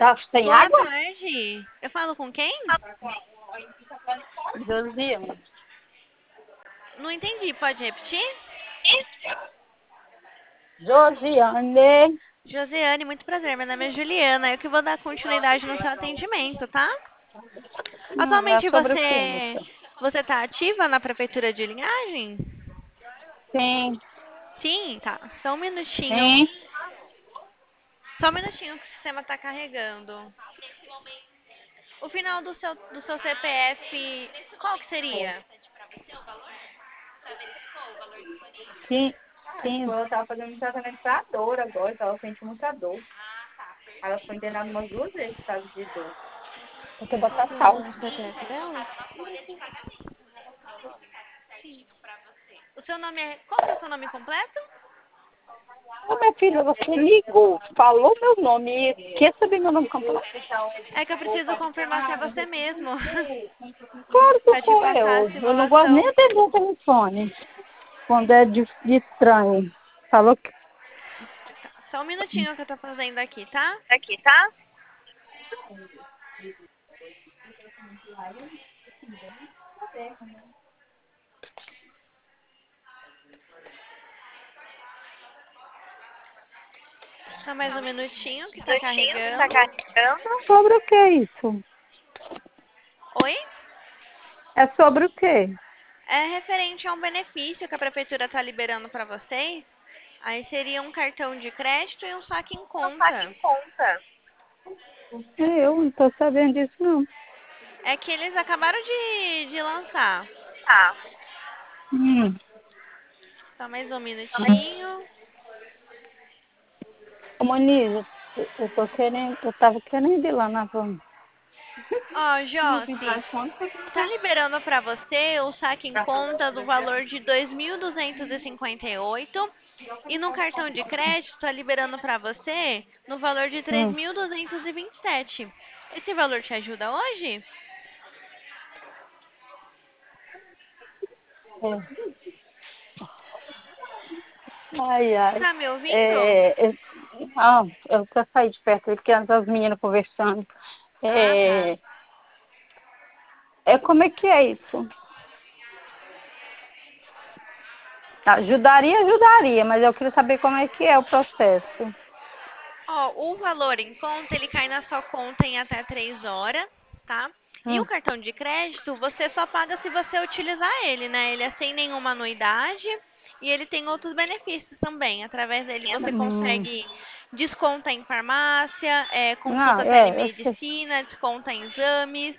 Tá sem Boa água? tarde. Eu falo com quem? Josiane. Não entendi, pode repetir? Josiane. Josiane, muito prazer. Meu nome é Juliana. Eu que vou dar continuidade no seu atendimento, tá? É Atualmente sobre o quê, você moça? você tá ativa na prefeitura de Linhagem? Sim, Sim, tá. Só um minutinho. sim. Só um minutinho que o sistema tá carregando. O final do seu CPF, qual que seria? Sim, sim. Ela estava fazendo um tratamento para dor agora, estava sentindo muita dor. Ela foi internada umas 2 vezes por causa de dor. Tem que Qual botar que é sal. o CPF dela? O seu nome é. Qual que é o seu nome completo? Ô, minha filha, você ligou, falou meu nome e quer saber meu nome completo? É que eu preciso confirmar se é você mesmo. Claro que Pra te sou passar a eu. Eu não gosto nem simulação. de atender o telefone quando é de estranho. Falou que Só um minutinho que eu tô fazendo aqui, tá? aqui, tá? Só mais um minutinho que tá Minutinho que tá carregando. carregando. Sobre o que é isso? Oi? É sobre o quê? É referente a um benefício que a prefeitura tá liberando pra vocês. Aí seria um cartão de crédito e um saque em Não saque conta. em conta. Eu não tô sabendo disso, não. É que eles acabaram de lançar. Tá. Hum. Só mais um minutinho. Ô, Moniza, eu tava querendo ir lá na van. Ó, Não vim pra Josi, conta. tá liberando pra você o saque em conta do valor de 2.258 e no cartão de crédito tá liberando pra você no valor de três Hum. mil duzentos e vinte e sete. Esse valor te ajuda hoje? É. Ai, ai. Tá me ouvindo? É, eu quero sair de perto aqui, porque as meninas conversando. Ah, tá. É, como é que é isso? Ajudaria, ajudaria, mas eu queria saber como é que é o processo. Ó, o valor em conta, ele cai na sua conta em até 3 horas, tá? E o Hum. cartão de crédito, você só paga se você utilizar ele, né? Ele é sem nenhuma anuidade e ele tem outros benefícios também. Através dele você Hum. consegue desconta em farmácia, Não, consulta telemedicina, desconta em exames.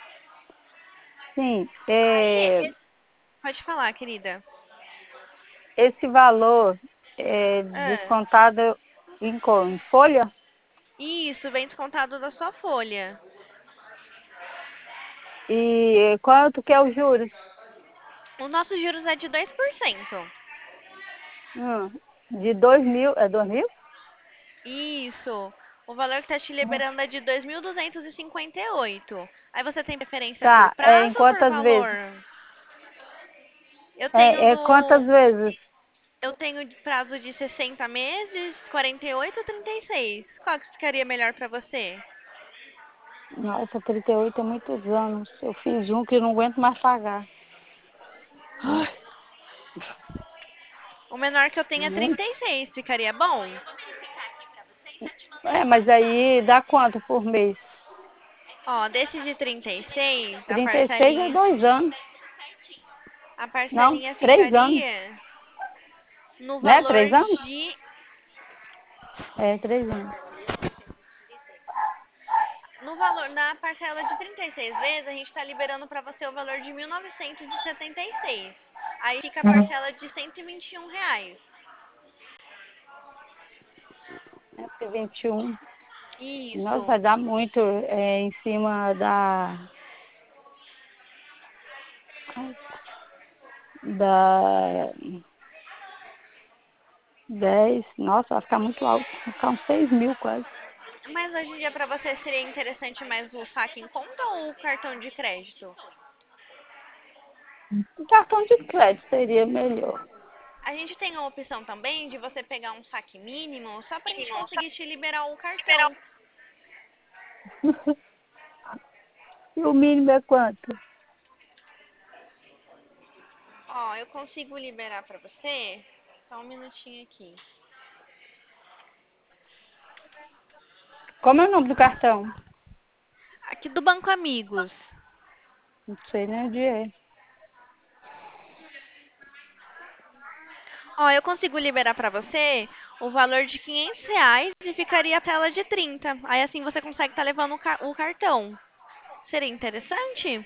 sim, Pode falar, querida. esse valor é Ah, descontado em folha isso, vem descontado da sua folha. e quanto que é os juros? Os nossos juros é de 2%. Hum, de 2.000, é 2.000? Isso. O valor que está te liberando é de 2.258. Aí você tem preferência por Tá, em prazo ou por quantas valor? vezes? Eu tenho Quantas do vezes? eu tenho de prazo de 60 meses, 48 ou 36. Qual que ficaria melhor para você? Nossa, 38 é muitos anos. Eu fiz um que não aguento mais pagar. Ai, O menor que eu tenho é muito. 36. Ficaria bom? Mas aí dá quanto por mês? Ó, desse de 36, 36 é 2 anos. a Não, parcelinha 3 anos. ficaria no Né? valor 3 anos? de. É, 3 anos. No valor, na parcela de 36 vezes, a gente está liberando para você o valor de 1.976. Aí fica a parcela de R$ 121. É 21. Nossa, Isso. vai dar muito em cima da 10. Nossa, vai ficar muito alto. Vai ficar uns 6.000 quase. Mas hoje em dia para você seria interessante mais o saque em conta ou o cartão de crédito? Um cartão de crédito seria melhor. A gente tem a opção também de você pegar um saque mínimo só para a gente conseguir te liberar o cartão. E o mínimo é quanto? Ó, eu consigo liberar pra você? Só um minutinho aqui. Como é o nome do cartão? Aqui do Banco Amigos. Não sei nem onde é. Ó, eu consigo liberar pra você o valor de R$ 500 e ficaria a tela de 30. Aí assim você consegue estar levando o cartão. Seria interessante?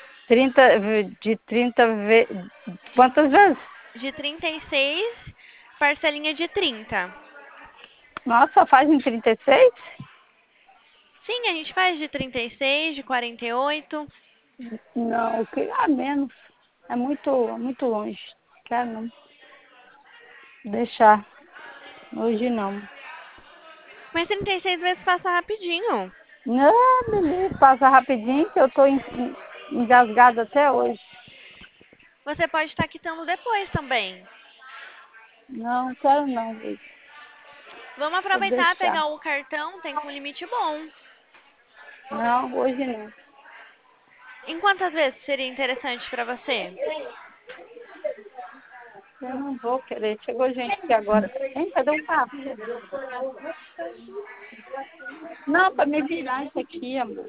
30 quantas vezes? De 36, parcelinha de 30. Nossa, faz em 36? Sim, a gente faz de 36, de 48. Não, eu queria menos. É muito longe. Quero não. Deixar. Hoje não. Mas 36 vezes passa rapidinho. Não, beleza. Passa rapidinho que eu tô engasgada até hoje. Você pode estar quitando depois também. Não, quero não, Luiz. Vamos Vou aproveitar e deixar. pegar o cartão, tem com limite bom. Não, hoje não. Em quantas vezes seria interessante pra você? Eu não vou querer. Chegou gente aqui agora. Hein, cadê o carro? Não, para me virar isso aqui, amor.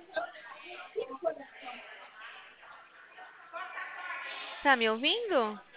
Tá me ouvindo?